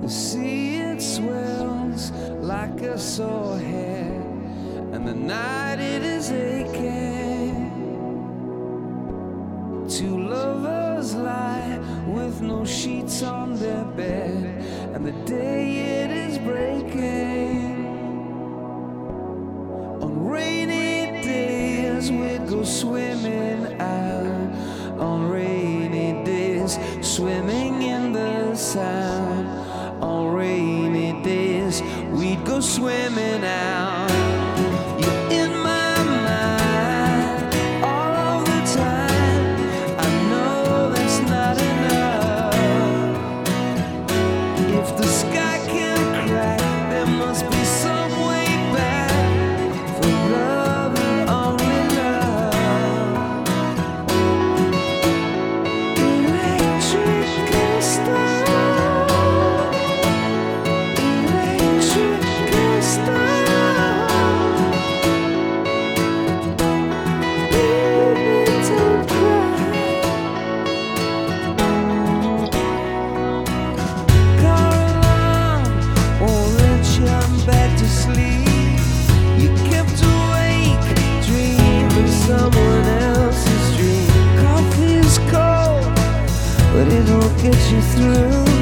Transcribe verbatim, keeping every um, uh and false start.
sea it swells like a sore head, and the night it is aching. Two lovers lie with no sheets on their bed, and the day it is breaking. On rainy days we'd go swimming out, on rainy days swimming in the Sound. On rainy days we'd go swimming out. You're in my mind all of the time. I know that's not enough. If the sky can crack, there must be some way back for love and only love. Electric and stars. Someone else's dream. Coffee is cold, but it'll get you through.